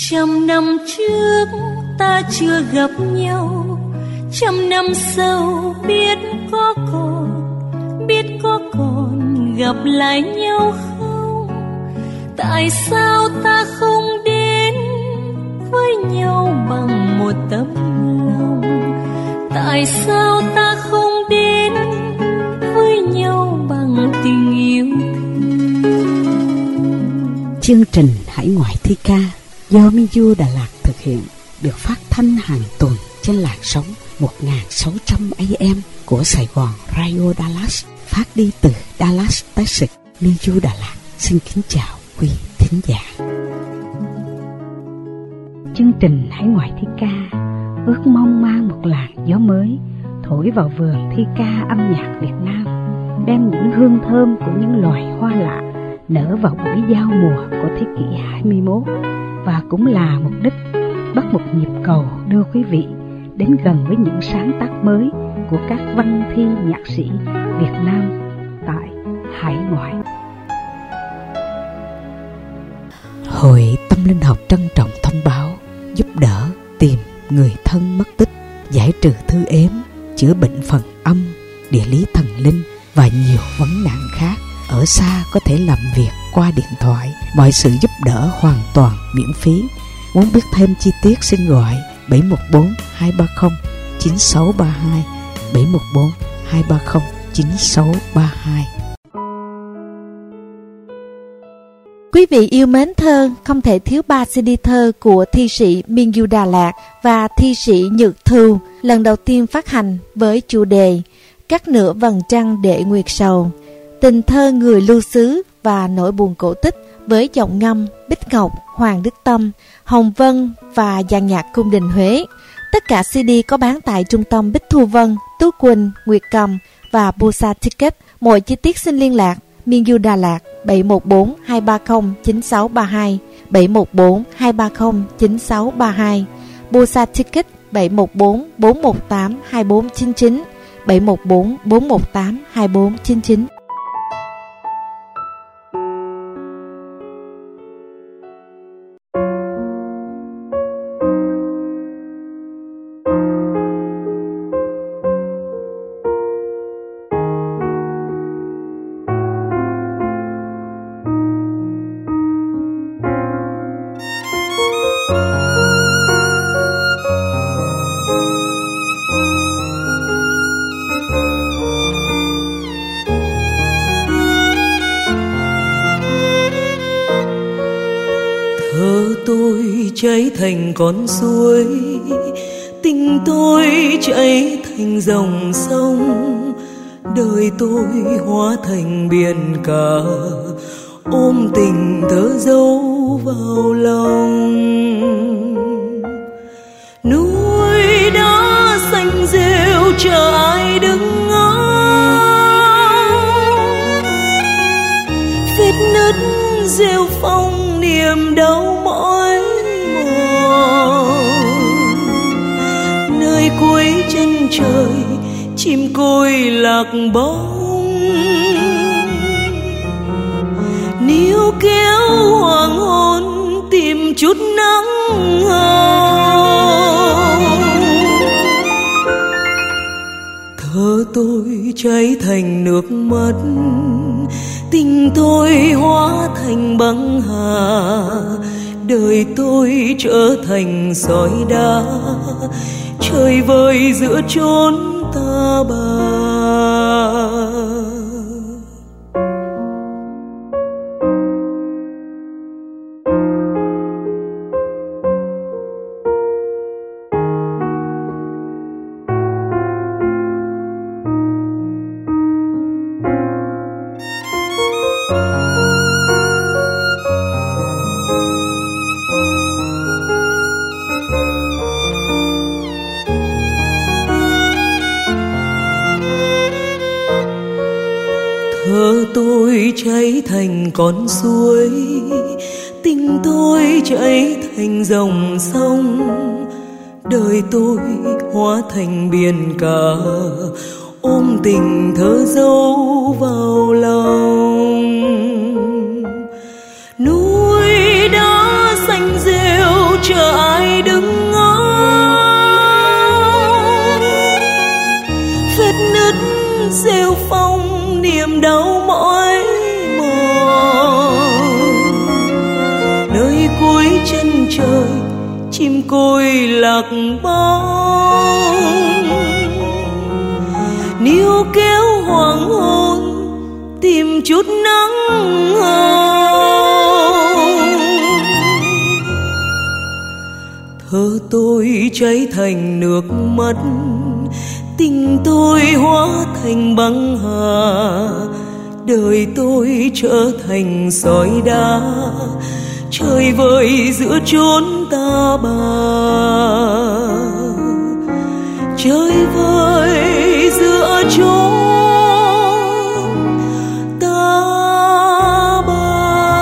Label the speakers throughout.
Speaker 1: 100 năm trước ta chưa gặp nhau, 100 năm sau biết có còn gặp lại nhau không? Tại sao ta không đến với nhau bằng một tấm lòng? Tại sao ta không đến với nhau bằng tình yêu thương?
Speaker 2: Chương trình Hải Ngoại thi ca do Minju Đà Lạt thực hiện được phát thanh hàng tuần trên làn sóng 1600 AM của Sài Gòn Radio Dallas, phát đi từ Dallas, Texas. Minju Đà Lạt xin kính chào quý thính giả. Chương trình Hải Ngoại thi ca ước mong mang một làn gió mới thổi vào vườn thi ca âm nhạc Việt Nam, đem những hương thơm của những loài hoa lạ nở vào buổi giao mùa của thế kỷ 21, và cũng là mục đích bắt một nhịp cầu đưa quý vị đến gần với những sáng tác mới của các văn thi nhạc sĩ Việt Nam tại hải ngoại. Hội Tâm Linh Học trân trọng thông báo giúp đỡ tìm người thân mất tích, giải trừ thư ếm, chữa bệnh phần âm, địa lý thần linh và nhiều vấn nạn khác. Ở xa có thể làm việc qua điện thoại, mọi sự giúp đỡ hoàn toàn miễn phí. Muốn biết thêm chi tiết xin gọi 714 230 9632, 714 230 9632.
Speaker 3: Quý vị yêu mến thơ, không thể thiếu 3 CD thơ của thi sĩ Minju Đà Lạt và thi sĩ Nhược Thu, lần đầu tiên phát hành với chủ đề Cắt nửa vầng trăng để nguyệt sầu, tình thơ người lưu xứ và nỗi buồn cổ tích với giọng ngâm Bích Ngọc, Hoàng Đức Tâm, Hồng Vân và dàn nhạc cung đình Huế. Tất cả CD có bán tại trung tâm Bích Thu Vân, Tú Quỳnh, Nguyệt Cầm và Busa Ticket. Mọi chi tiết xin liên lạc Minju Đà Lạt 714 230 9632, 714 230 9632, Busa Ticket 714 418 2499, 714 418 2499.
Speaker 4: Chảy thành con suối, tình tôi chảy thành dòng sông, đời tôi hóa thành biển cả, ôm tình thơ dấu vào lòng. Núi đá xanh rêu chờ ai đứng ngóng, vết nứt rêu phong niềm đau mỏi. Nơi cuối chân trời chim côi lạc bóng, níu kéo hoàng hôn tìm chút nắng hồng. Thơ tôi cháy thành nước mắt, tình tôi hóa thành băng hà, đời tôi trở thành sỏi đá, trời vơi giữa chốn ta bà. Thơ tôi chảy thành con suối, tình tôi chảy thành dòng sông, đời tôi hóa thành biển cả, ôm tình thơ dấu vào lòng. Núi đá xanh rêu chờ ai đứng ngó. Vết nứt rêu phong niềm đau mỏi mòn. Nơi cuối chân trời chim côi lạc bóng. Níu kéo hoàng hôn tìm chút nắng hồng. Thơ tôi cháy thành nước mắt, tình tôi hóa thành băng hà. Đời tôi trở thành sỏi đá, trời vơi giữa chốn ta bà. Trời vơi giữa chốn ta bà.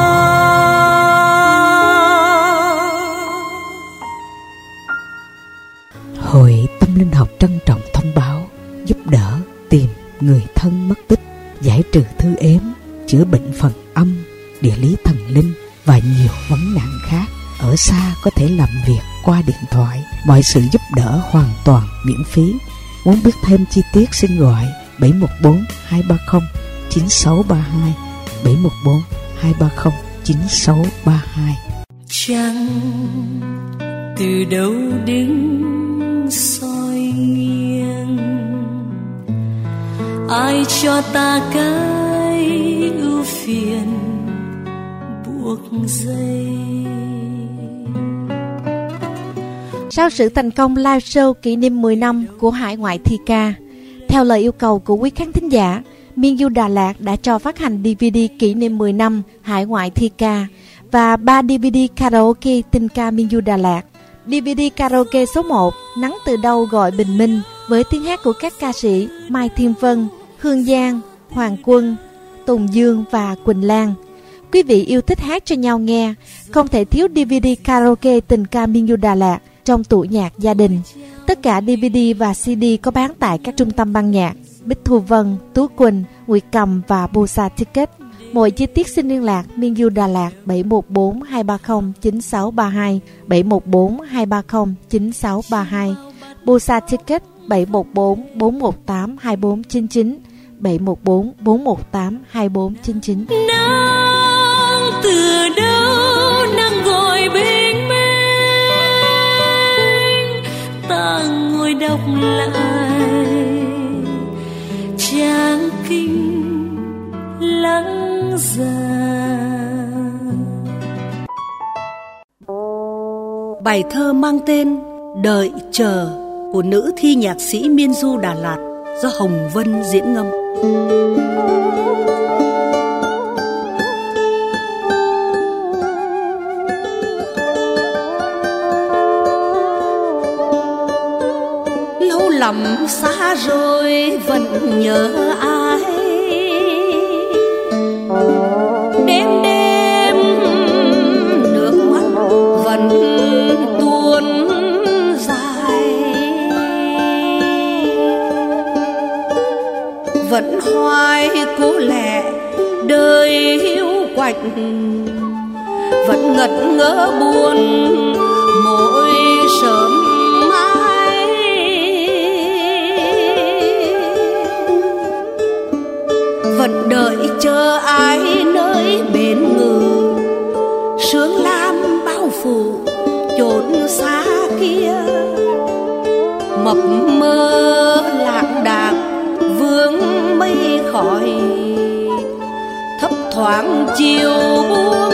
Speaker 2: Hội Tâm Linh Học trân trọng thông báo giúp đỡ tìm người thân mất tích, giải trừ thư ếm, chữa bệnh phần âm, địa lý thần linh và nhiều vấn nạn khác. Ở xa có thể làm việc qua điện thoại, mọi sự giúp đỡ hoàn toàn miễn phí. Muốn biết thêm chi tiết xin gọi 714 230 9632, 714 230 9632.
Speaker 1: Chẳng từ đâu đến soi nghiêng, ai cho ta cái ưu phiền buộc dây.
Speaker 3: Sau sự thành công live show kỷ niệm 10 năm của Hải Ngoại Thi Ca, theo lời yêu cầu của quý khán thính giả, Miên Du Đà Lạt đã cho phát hành DVD kỷ niệm 10 năm Hải Ngoại Thi Ca và 3 DVD karaoke tình ca Miên Du Đà Lạt. DVD karaoke số 1 Nắng Từ Đâu Gọi Bình Minh với tiếng hát của các ca sĩ Mai Thiên Vân, Hương Giang, Hoàng Quân, Tùng Dương và Quỳnh Lan. Quý vị yêu thích hát cho nhau nghe, không thể thiếu DVD karaoke tình ca Miên Du Đà Lạt trong tủ nhạc gia đình. Tất cả DVD và CD có bán tại các trung tâm ban nhạc Bích Thu Vân, Tú Quỳnh, Nguyệt Cầm và Busa Ticket. Mọi chi tiết xin liên lạc Miên Du Đà Lạt 714 230 9632, 714 230 9632. Busa Ticket 714 418 2499, 714 418 2499.
Speaker 1: Nắng từ đâu nắng gọi bình minh, ta ngồi đọc lại trang kinh lắng già.
Speaker 5: Bài thơ mang tên Đợi Chờ của nữ thi nhạc sĩ Miên Du Đà Lạt do Hồng Vân diễn ngâm. Lâu lắm xa rồi vẫn nhớ ai, đêm đêm nước mắt vẫn tuôn dài, vẫn hoài cố lẻ đời hiu quạnh, vẫn ngật ngỡ buồn mỗi sớm mai. Vẫn đợi chờ ai nơi bến ngự, sương lam bao phủ chốn xa kia, mập mơ lạc đạc vương mây khói, thấp thoáng chiều buông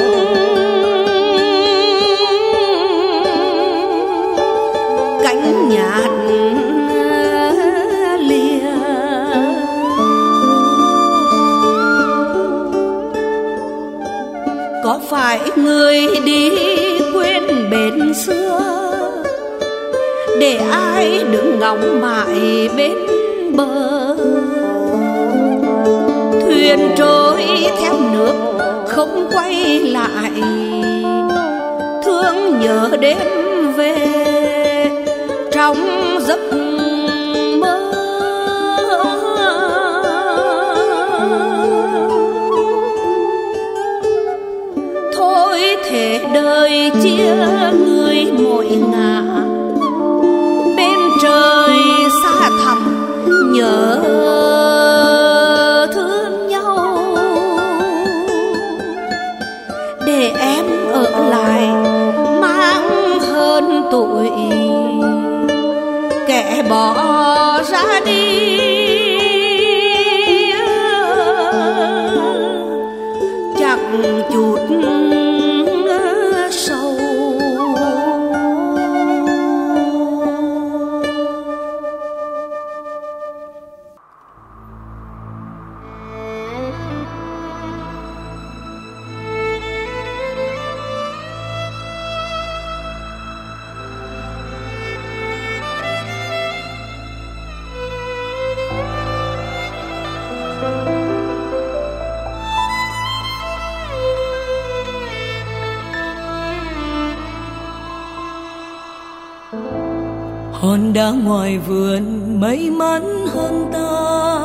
Speaker 5: cánh nhạt lìa. Có phải người đi quên bên xưa, để ai đứng ngóng mãi bên bờ? Thuyền trôi theo nước không quay lại, thương nhớ đêm về trong giấc mơ. Thôi thể đời chia người mỗi ngả, bên trời xa thẳm nhớ thương nhau. Để em ở lại mang hơn tuổi, kẻ bỏ ra đi chẳng chút sâu.
Speaker 4: Hòn đá ngoài vườn may mắn hơn ta,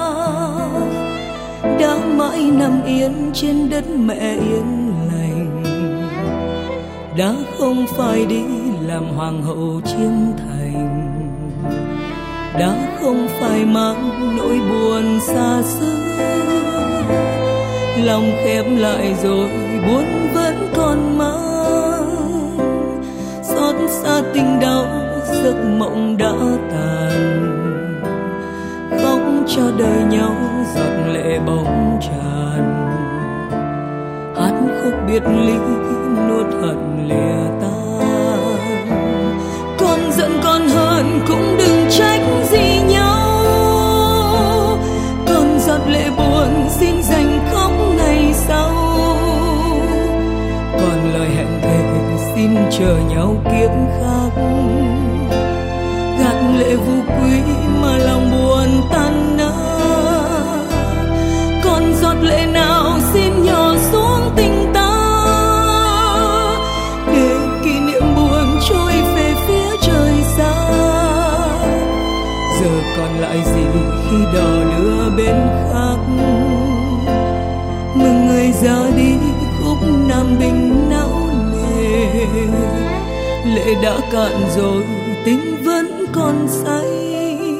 Speaker 4: đã mãi nằm yên trên đất mẹ yên lành, đã không phải đi làm hoàng hậu chiến thành, đã không phải mang nỗi buồn xa xưa. Lòng khép lại rồi buồn vẫn còn mang, xót xa tình đau giấc mộng đã tàn. Khóc cho đời nhau giọt lệ bóng tràn, hát khúc biệt ly nuốt hận lìa tan. Con giận con hờn cũng đừng trách gì nhau, con giọt lệ buồn xin dành khóc ngày sau. Còn lời hẹn thề xin chờ nhau kiếp khác, gạt lệ vô quý mà lòng buồn tan nát. Còn giọt lệ nào xin nhỏ xuống tình ta, để kỷ niệm buồn trôi về phía trời xa. Giờ còn lại gì khi đò đưa bên khác, mừng người ra đi khúc Nam Bình não nề. Lệ đã cạn rồi tình vẫn còn say,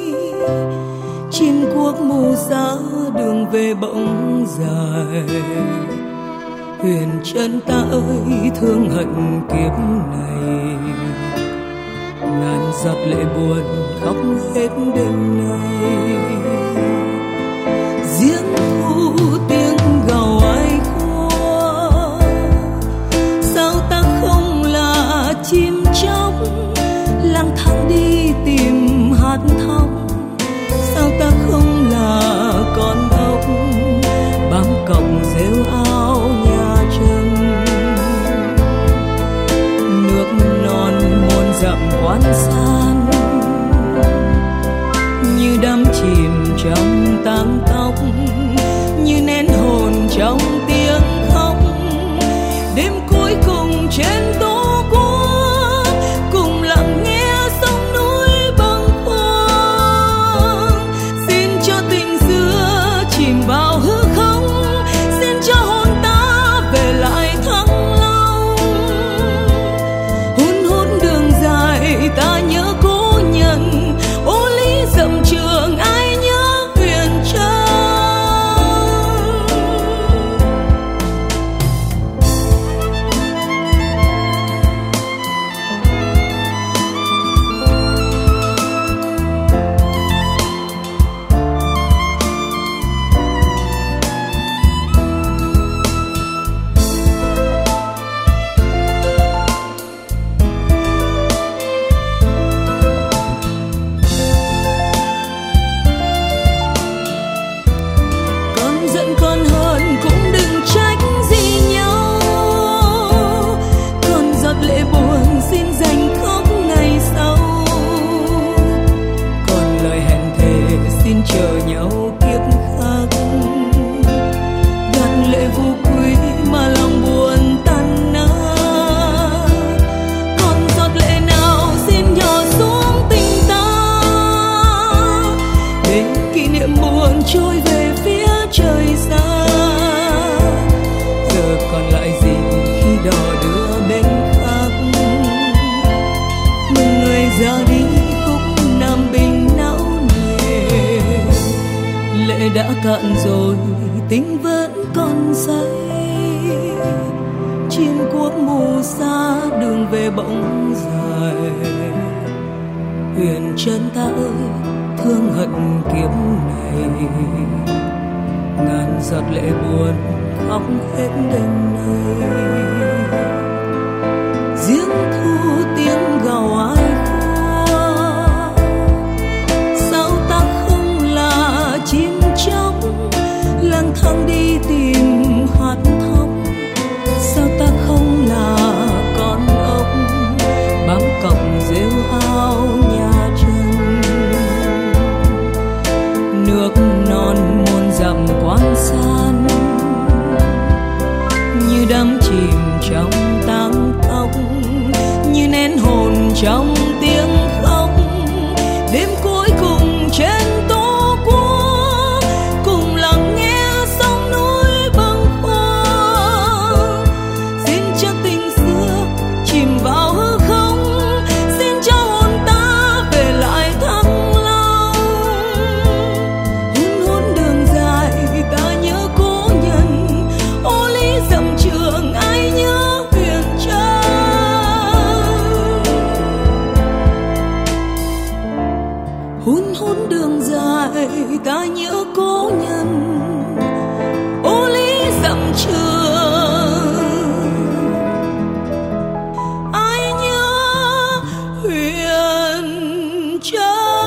Speaker 4: chim cuốc mù xa đường về bỗng dài. Huyền chân ta ơi thương hận kiếp này, ngàn giọt lệ buồn khóc hết đêm nay. Giếng thu tiếng gào ai khua, sao ta không là chim chóc lang thang đi tìm hạt thóc. Sao ta không là con ốc bám cọng rêu ao nhà Trần. Nước non muôn dặm quan san, như đắm chìm trong tang tóc, như nén hồn trong tiếng khóc. Đêm cuối cùng trên tổ quốc, cùng lặng nghe sông núi bâng khuâng. Xin cho tình xưa chìm vào hư không, xin cho hồn ta về lại Thăng Long. Hun hút đường dài ta nhớ cô về bóng dài. Huyền Trân ta ơi, thương hận kiếp này, ngàn giọt lệ buồn khóc hết đêm nay. Giếng thu tiếng gào ai khóc, sao ta không là chim chóc lang thang đi tìm hạt thóc? Sao ta không là con ốc bám cọng rêu ao nhà Trần? Nước non muôn dặm quan san, như đắm chìm trong tang tóc, như nén hồn trong tiếng khóc. Đêm cuối cùng trên tổ quốc, cùng lắng nghe sóng núi bâng khuâng. Xin cho tình xưa chìm vào hư không, xin cho hồn ta về lại thăng long. Hun hun đường dài ta nhớ cố nhân, ô lý dặm trường ai nhớ Huyền Trân. Hun hun đường dài ta nhớ cố nhân, ô lý dặm trường ai nhớ Huyền Trân.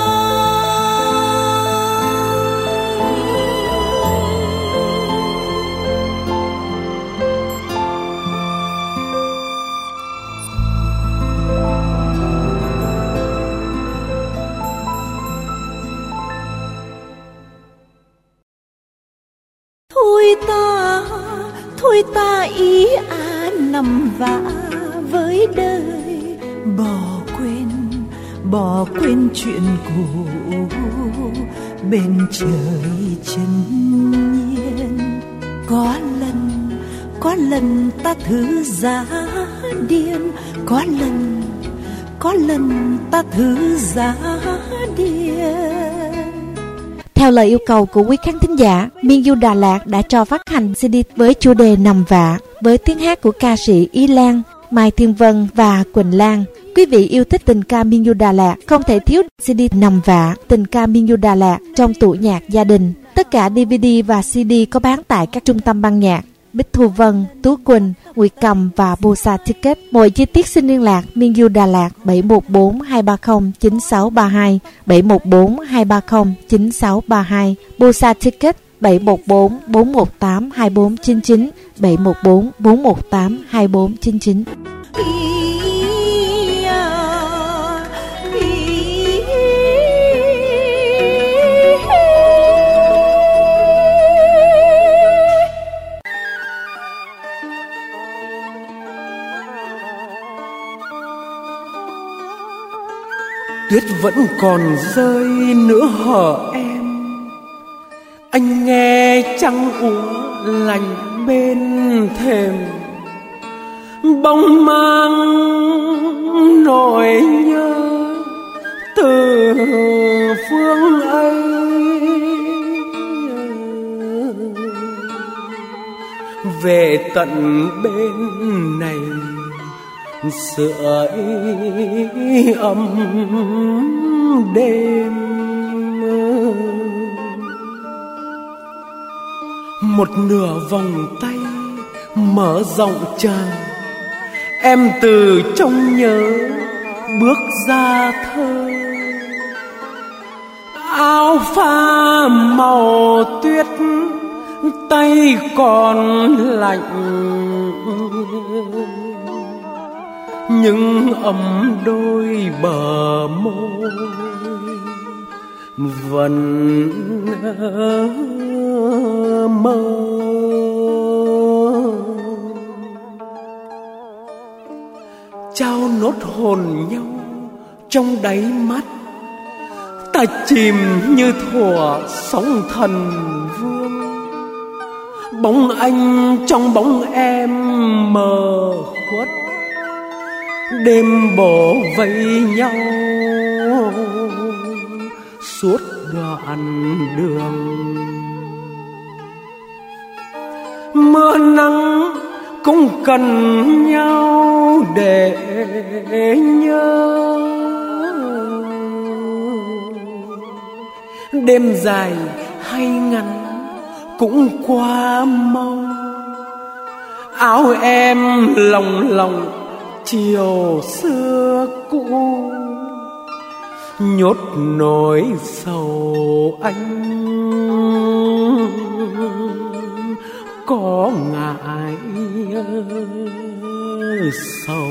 Speaker 1: Thôi ta ý nằm vã với đời, bỏ quên chuyện cũ bên trời chân nhiên. Có lần ta thử giá điên, có lần ta thử giá điên.
Speaker 3: Theo lời yêu cầu của quý khán thính giả, Miên Du Đà Lạt đã cho phát hành CD với chủ đề Nằm Vạ với tiếng hát của ca sĩ Ý Lan, Mai Thiên Vân và Quỳnh Lan. Quý vị yêu thích tình ca Miên Du Đà Lạt không thể thiếu CD Nằm Vạ, tình ca Miên Du Đà Lạt trong tủ nhạc gia đình. Tất cả DVD và CD có bán tại các trung tâm ban nhạc Bích Thu Vân, Tú Quỳnh, Nguyệt Cầm và Bosa Ticket. Mọi chi tiết xin liên lạc Miên Du Đà Lạt 714-230-9632, 714-230-9632, Bosa Ticket 714-418-2499, 714-418-2499.
Speaker 6: Tuyết vẫn còn rơi nửa hở em, anh nghe trăng úa lạnh bên thềm. Bóng mang nỗi nhớ từ phương ấy, về tận bên này sưởi ấm đêm. Một nửa vòng tay mở rộng chờ, em từ trong nhớ bước ra thơ. Áo pha màu tuyết, tay còn lạnh, nhưng ấm đôi bờ môi vẫn mơ. Trao nốt hồn nhau trong đáy mắt, ta chìm như thuở sóng thần vương. Bóng anh trong bóng em mờ khuất, đêm bổ vây nhau suốt đoạn đường. Mưa nắng cũng cần nhau để nhớ. Đêm dài hay ngắn cũng qua mau, áo em lồng lộng chiều xưa cũ, nhốt nỗi sầu anh có ngại sầu.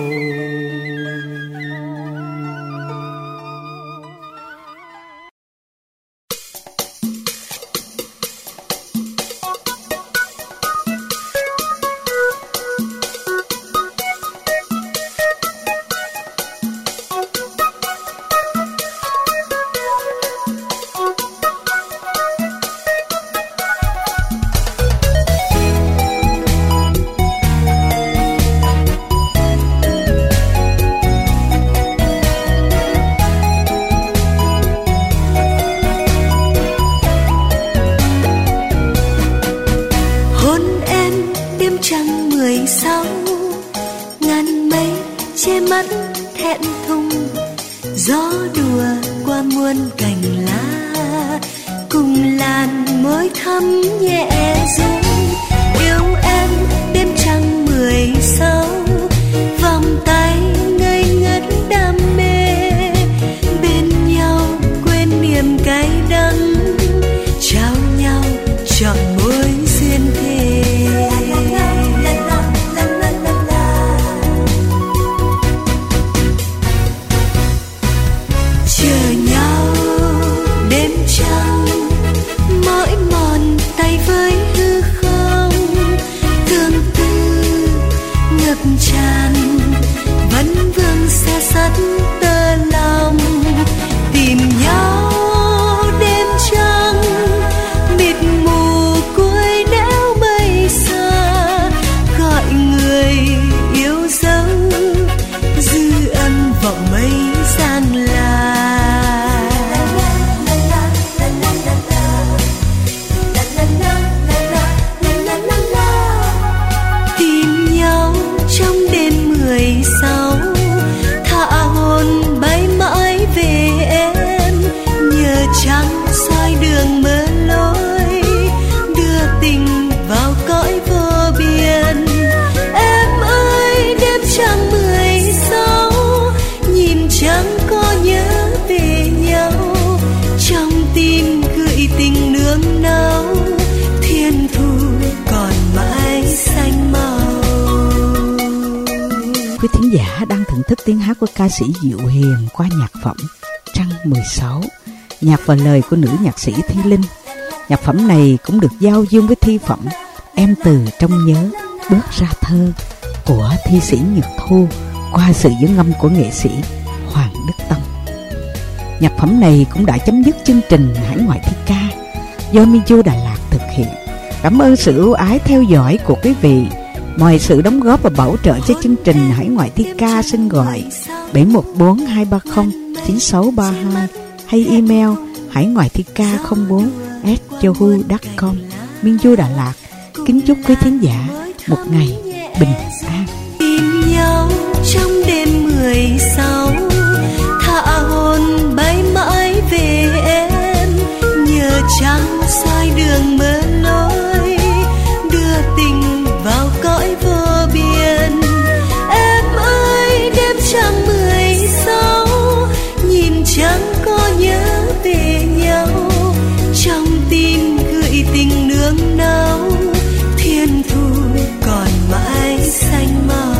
Speaker 7: gió đùa qua muôn cành lá, cùng làn môi thắm nhẹ rung. Yêu em đêm trăng 16, vòng tay ngây ngất đam mê, bên nhau quên niềm cay đắng, trao nhau chọn mối duyên thề. Chờ nhau đêm trăng, mỏi mòn tay với hư không, tương tư ngập tràn vẫn vương xe sắt tơ lòng. Tìm nhau đêm trăng, mịt mù cuối đéo mây xa, gọi người yêu dấu dư âm vọng mây giang là. Tìm nhau trong đêm 16, thả hồn bay mãi về em, nhờ trăng soi đường mơ lối, đưa tình vào cõi vô biên. Em ơi đêm trăng 16, nhìn trăng có nhớ về nhau, trong tim gửi tình nương náu, thiên thu còn mãi xanh màu.
Speaker 2: Quý thính giả đang thưởng thức tiếng hát của ca sĩ Diệu Hiền qua nhạc phẩm Trăng 16, nhạc và lời của nữ nhạc sĩ Thí Linh. Nhạc phẩm này cũng được giao dương với thi phẩm Em từ trong nhớ bước ra thơ của thi sĩ Nhật Thu qua sự dẫn ngâm của nghệ sĩ Hoàng Đức Tâm. Nhạc phẩm này cũng đã chấm dứt chương trình Hải Ngoại Thi Ca do Minju Đà Lạt thực hiện. Cảm ơn sự ưu ái theo dõi của quý vị. Mọi sự đóng góp và bảo trợ cho chương trình Hải Ngoại Thi Ca xin gọi 714-230-9632 hay email haingoaithika04@yahoo.com. Minju Đà Lạt kính chúc quý thính giả một ngày bình an.
Speaker 7: Tìm nhau trong đêm 16, thả hồn bay mãi về em, nhờ trăng soi đường mơ lối, đưa tình vào cõi vô biên. Em ơi đêm trăng 16, nhìn trăng có nhớ về nhau, trong tim gửi tình nương náu, thiên thu còn mãi xanh màu.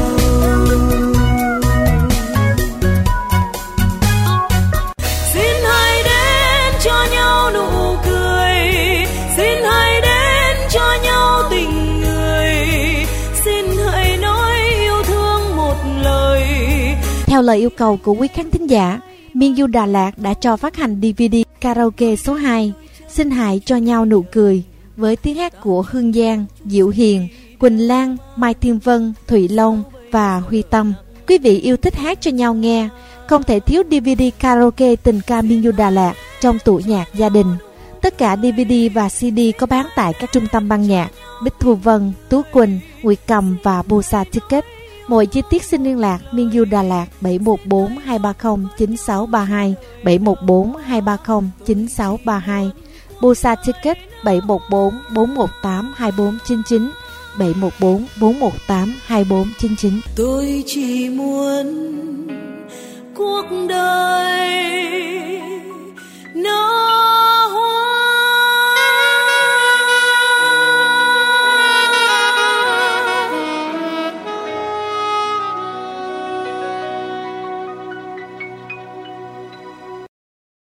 Speaker 7: Xin hãy đến cho nhau nụ cười, xin hãy đến cho nhau tình người, xin hãy nói yêu thương một lời.
Speaker 3: Theo lời yêu cầu của quý khán thính giả, Minju Đà Lạt đã cho phát hành DVD karaoke số 2 Xin hãy cho nhau nụ cười với tiếng hát của Hương Giang, Diệu Hiền, Quỳnh Lan, Mai Thiên Vân, Thụy Long và Huy Tâm. Quý vị yêu thích hát cho nhau nghe, không thể thiếu DVD karaoke tình ca Minju Đà Lạt trong tủ nhạc gia đình. Tất cả DVD và CD có bán tại các trung tâm ban nhạc Bích Thu Vân, Tú Quỳnh, Nguyệt Cầm và Busa Ticket. Mọi chi tiết xin liên lạc Miên Du Đà Lạt 714 230 9632, 714 230 9632. Busa Ticket 714 418 2499, 714 418 2499.
Speaker 4: Tôi chỉ muốn cuộc đời